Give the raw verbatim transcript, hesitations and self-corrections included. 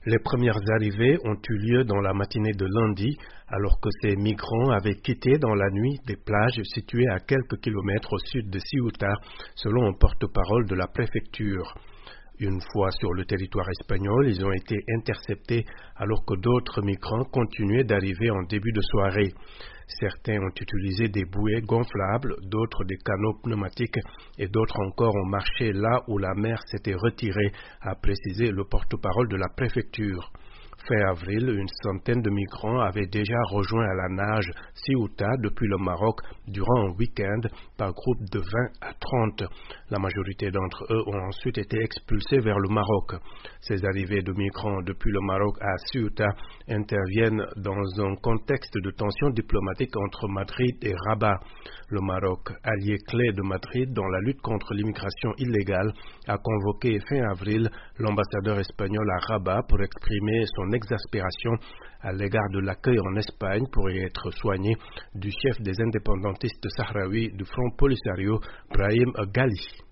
Les premières arrivées ont eu lieu dans la matinée de lundi, alors que ces migrants avaient quitté dans la nuit des plages situées à quelques kilomètres au sud de Ceuta, selon un porte-parole de la préfecture. Une fois sur le territoire espagnol, ils ont été interceptés alors que d'autres migrants continuaient d'arriver en début de soirée. Certains ont utilisé des bouées gonflables, d'autres des canots pneumatiques et d'autres encore ont marché là où la mer s'était retirée, a précisé le porte-parole de la préfecture. Fin avril, une centaine de migrants avaient déjà rejoint à la nage Ceuta depuis le Maroc durant un week-end par groupe de vingt à trente. La majorité d'entre eux ont ensuite été expulsés vers le Maroc. Ces arrivées de migrants depuis le Maroc à Ceuta interviennent dans un contexte de tensions diplomatiques entre Madrid et Rabat. Le Maroc, allié clé de Madrid dans la lutte contre l'immigration illégale, a convoqué fin avril l'ambassadeur espagnol à Rabat pour exprimer son exaspération à l'égard de l'accueil en Espagne pour y être soigné du chef des indépendantistes sahraouis du Front Polisario, Brahim Ghali.